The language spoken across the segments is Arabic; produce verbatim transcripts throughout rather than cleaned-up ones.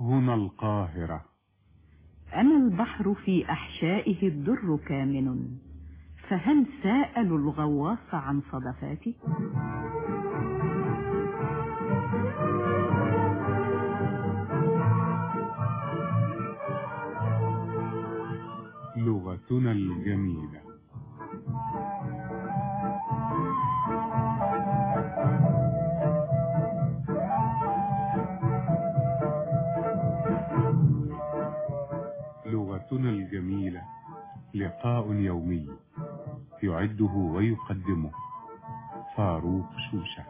هنا القاهرة. أنا البحر في أحشائه الدر كامن، فهل سألوا الغواص عن صدفاتي؟ لغتنا الجميلة. لغتنا الجميلة لقاء يومي يعده ويقدمه فاروق شوشة.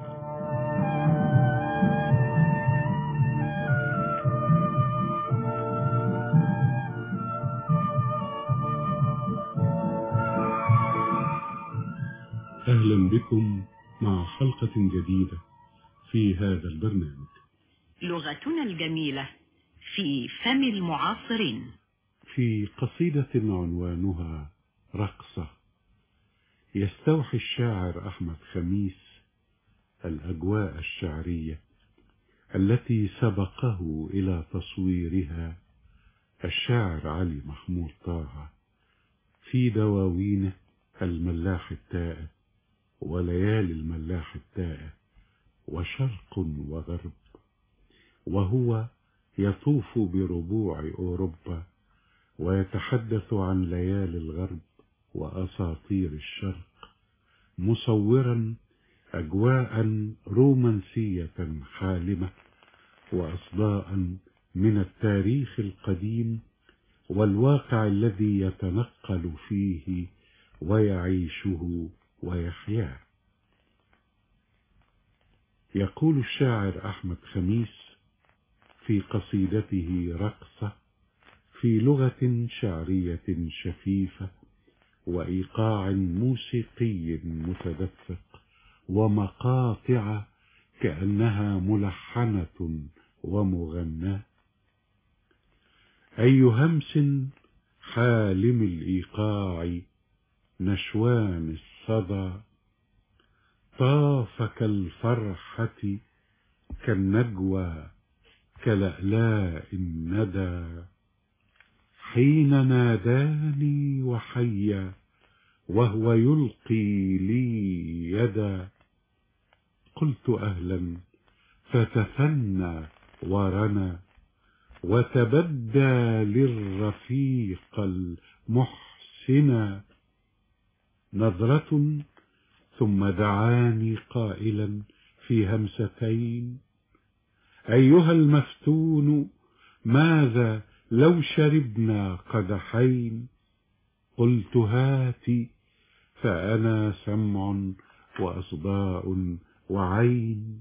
أهلا بكم مع حلقة جديدة في هذا البرنامج. لغتنا الجميلة في فم المعاصرين. في قصيدة عنوانها رقصة يستوحي الشاعر أحمد خميس الأجواء الشعرية التي سبقه إلى تصويرها الشاعر علي محمود طه في دواوينه الملاح التائه وليالي الملاح التائه وشرق وغرب، وهو يطوف بربوع أوروبا ويتحدث عن ليالي الغرب وأساطير الشرق، مصورا أجواء رومانسية حالمة وأصداء من التاريخ القديم والواقع الذي يتنقل فيه ويعيشه ويحياه. يقول الشاعر أحمد خميس في قصيدته رقصة في لغة شعرية شفيفة وإيقاع موسيقي متدفق ومقاطع كأنها ملحنة ومغناة: أي همس حالم الإيقاع نشوان الصدى طاف كالفرحة كالنجوى كلألاء الندى حين ناداني وحيا وهو يلقي لي يدا قلت أهلا فتثنى ورنا وتبدى للرفيق المحسن نظرة ثم دعاني قائلا في همستين: أيها المفتون ماذا لو شربنا قدحين؟ قلت هاتي فأنا سمع وأصداء وعين،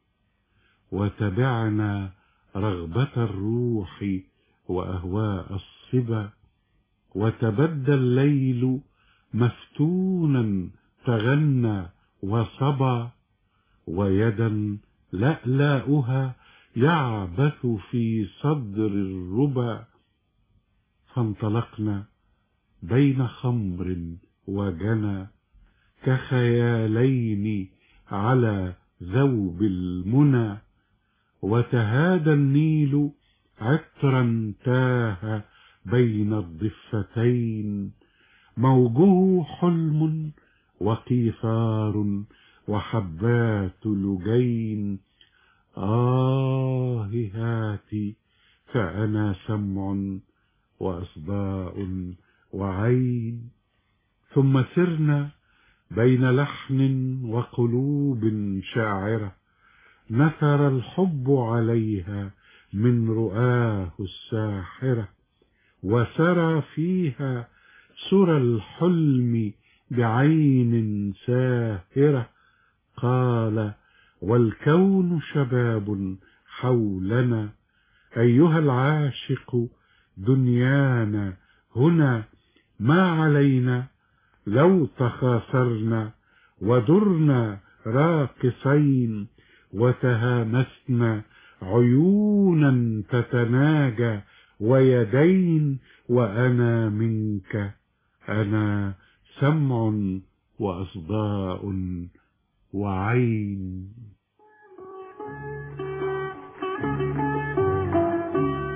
وتبعنا رغبة الروح وأهواء الصبا، وتبدى الليل مفتونا تغنى وصبا، ويدا لألاؤها يعبث في صدر الربا، فانطلقنا بين خمر وجنى كخيالين على ذوب المنى، وتهادى النيل عطرا تاه بين الضفتين، موجه حلم وقيثار وحبات لجين. آه هاتي فأنا سمع وأصداء وعين. ثم سرنا بين لحن وقلوب شاعرة نثر الحب عليها من رؤاه الساحرة، وسرى فيها سرى الحلم بعين ساهرة. قال: والكون شباب حولنا أيها العاشق دنيانا هنا، ما علينا لو تخاثرنا ودرنا راقصين، وتهامسنا عيونا تتناجى ويدين، وأنا منك أنا سمع وأصداء وعين.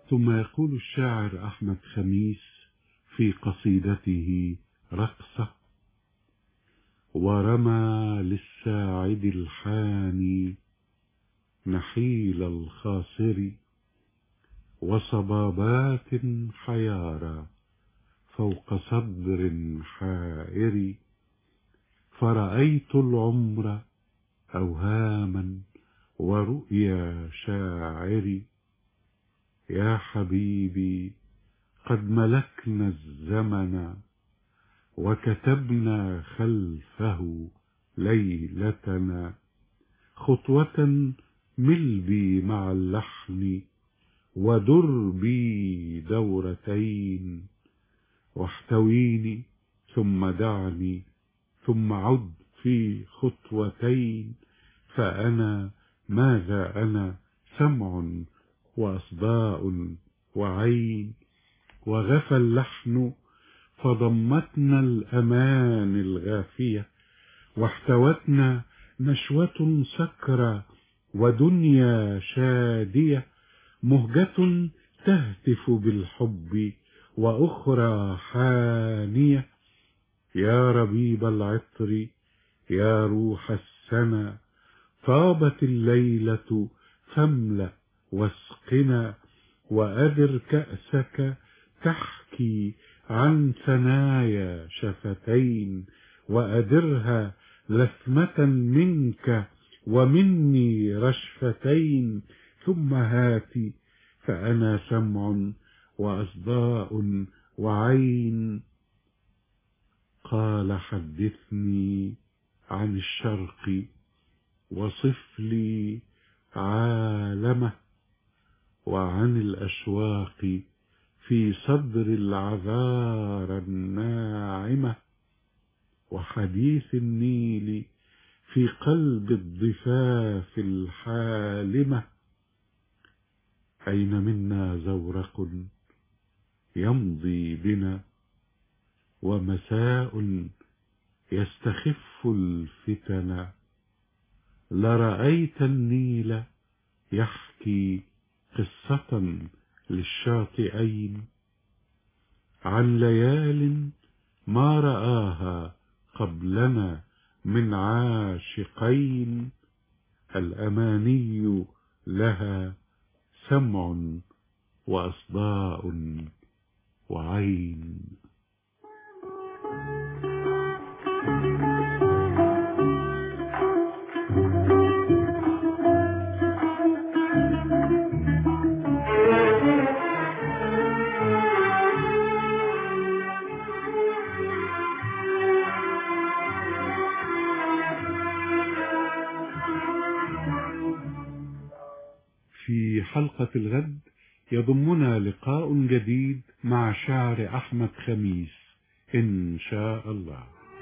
ثم يقول الشاعر أحمد خميس في قصيدته رقصة: ورمى للساعد الحاني نحيل الخاصر وصبابات حيارى فوق صدر حائر، فرأيت العمر أوهاما ورؤيا شاعر. يا حبيبي قد ملكنا الزمن وكتبنا خلفه ليلتنا، خطوة مل بي مع اللحن ودر بي دورتين، واحتويني ثم دعني ثم عد في خطوتين، فأنا ماذا أنا سمع وأصداء وعين، وغفى اللحن فضمتنا الأمان الغافية، واحتوتنا نشوة سكرى ودنيا شادية، مهجة تهتف بالحب وأخرى حانية. يا ربيب العطر يا روح السنا، طابت الليلة فاملأ واسقنا، وأدر كأسك تحكي عن ثنايا شفتين، وأدرها لثمة منك ومني رشفتين، ثم هاتي فأنا سمع وأصداء وعين. قال حدثني عن الشرق وصف لي عالمه، وعن الأشواق في صدر العذار الناعمة، وحديث النيل في قلب الضفاف الحالمة. أين منا زورق يمضي بنا ومساء يستخف الفتن، لرأيت النيل يحكي قصة للشاطئين عن ليال ما رآها قبلنا من عاشقين، الأماني لها سمع وأصداء وعين. في حلقة الغد يضمنا لقاء جديد مع شاعر أحمد خميس إن شاء الله.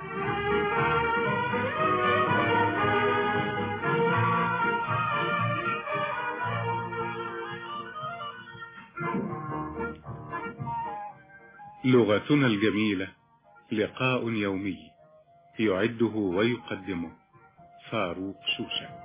لغتنا الجميلة، لقاء يومي يعده ويقدمه فاروق شوشة.